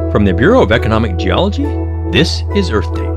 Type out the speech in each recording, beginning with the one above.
From the Bureau of Economic Geology, this is Earth Date.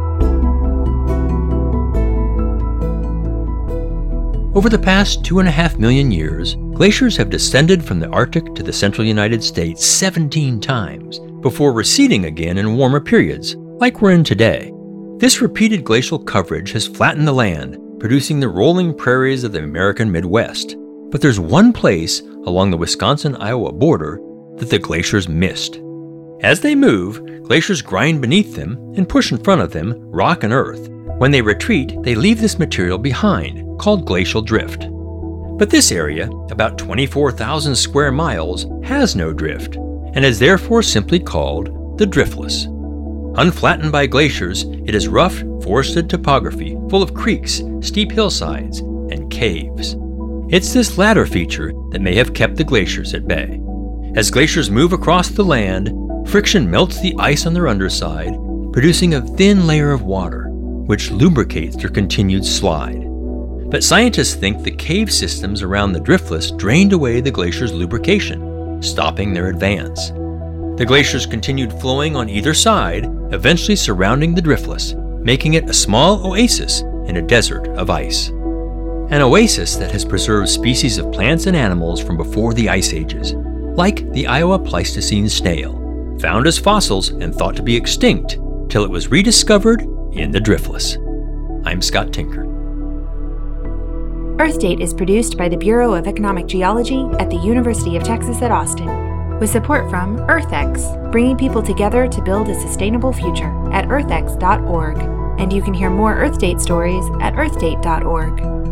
Over the past 2.5 million years, glaciers have descended from the Arctic to the central United States 17 times before receding again in warmer periods, like we're in today. This repeated glacial coverage has flattened the land, producing the rolling prairies of the American Midwest. But there's one place along the Wisconsin-Iowa border that the glaciers missed. As they move, glaciers grind beneath them and push in front of them rock and earth. When they retreat, they leave this material behind, called glacial drift. But this area, about 24,000 square miles, has no drift, and is therefore simply called the driftless. Unflattened by glaciers, it is rough, forested topography full of creeks, steep hillsides, and caves. It's this latter feature that may have kept the glaciers at bay. As glaciers move across the land, friction melts the ice on their underside, producing a thin layer of water, which lubricates their continued slide. But scientists think the cave systems around the driftless drained away the glacier's lubrication, stopping their advance. The glaciers continued flowing on either side, eventually surrounding the driftless, making it a small oasis in a desert of ice. An oasis that has preserved species of plants and animals from before the ice ages, like the Iowa Pleistocene snail, found as fossils and thought to be extinct till it was rediscovered in the driftless. I'm Scott Tinker. Earth Date is produced by the Bureau of Economic Geology at the University of Texas at Austin, with support from EarthX, bringing people together to build a sustainable future at earthx.org. And you can hear more Earth Date stories at earthdate.org.